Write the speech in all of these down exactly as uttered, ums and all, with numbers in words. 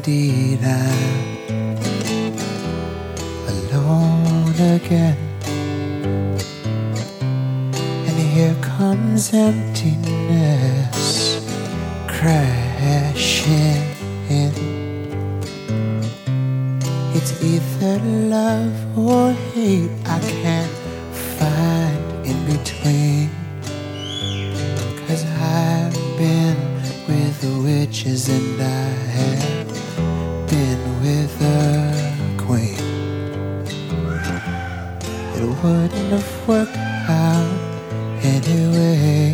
indeed I'm alone again. And here comes emptiness crashing in. It's either love or hate, I can't find in between. 'Cause I've been with the witches and I have been with a queen. It wouldn't have worked out anyway.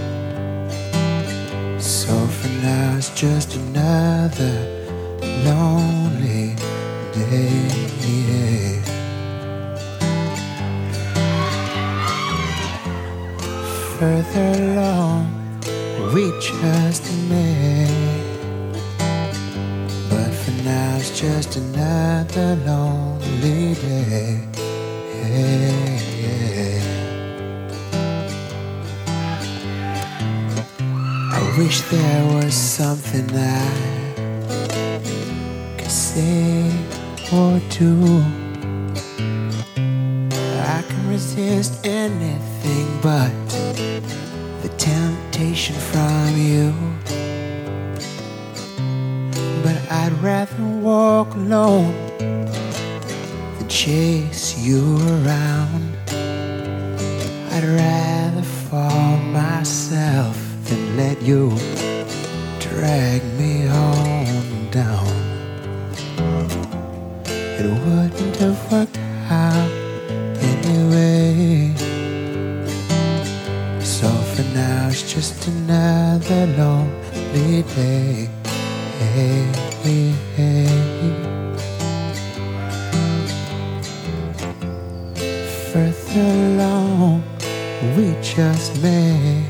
So for now it's just another lonely day. Further along we just met, but for now it's just another lonely day. I wish there was something I could say or do. I can resist anything but the temptation from you. But I'd rather walk alone than chase you around. I'd rather fall myself than let you drag me on down. It wouldn't have worked out anyway. So for now it's just another lonely day. Hey, hey, hey. Further along we just met,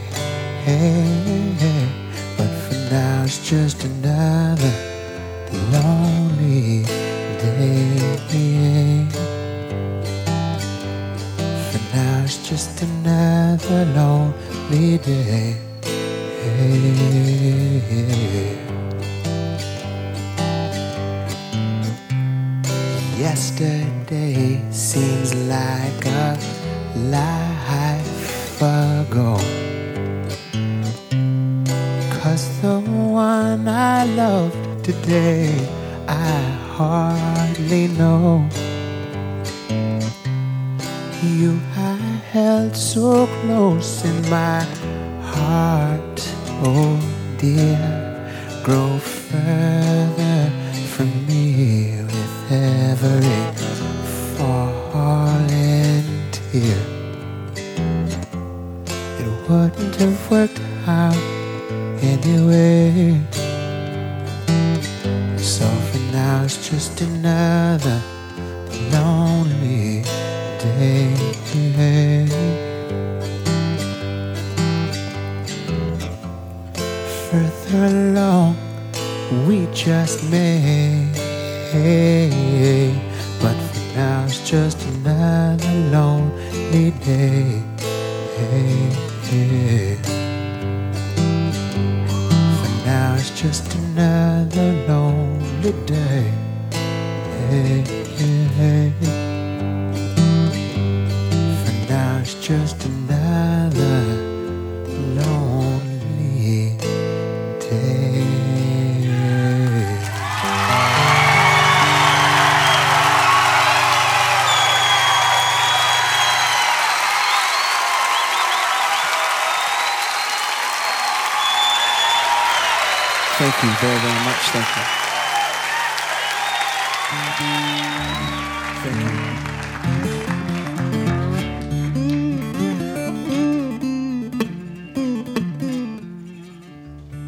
but for now it's just another lonely day. For now it's just another lonely day. Yesterday seems like a life ago, 'cause the one I loved today I hardly know. You I held so close in my heart, oh dear, grow further from me with every falling tear. It wouldn't have worked out anyway. So for now it's just another lonely day. Further along we just met, but for now it's just another lonely day. For now it's just another lonely day. For now it's just another lonely day. Thank you very, very much. Thank you. Thank you.